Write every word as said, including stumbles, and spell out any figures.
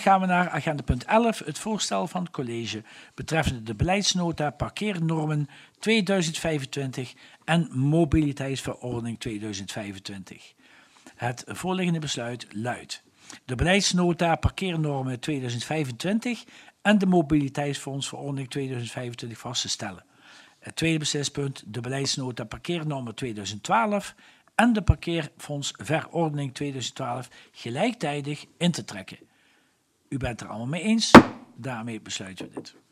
Gaan we naar agenda punt elf, het voorstel van het college betreffende de beleidsnota parkeernormen tweeduizend vijfentwintig en mobiliteitsverordening tweeduizend vijfentwintig. Het voorliggende besluit luidt: de beleidsnota parkeernormen tweeduizend vijfentwintig en de mobiliteitsfondsverordening tweeduizend vijfentwintig vast te stellen. Het tweede beslispunt, de beleidsnota parkeernormen tweeduizend twaalf en de parkeerfondsverordening tweeduizend twaalf gelijktijdig in te trekken. U bent er allemaal mee eens, daarmee besluiten we dit.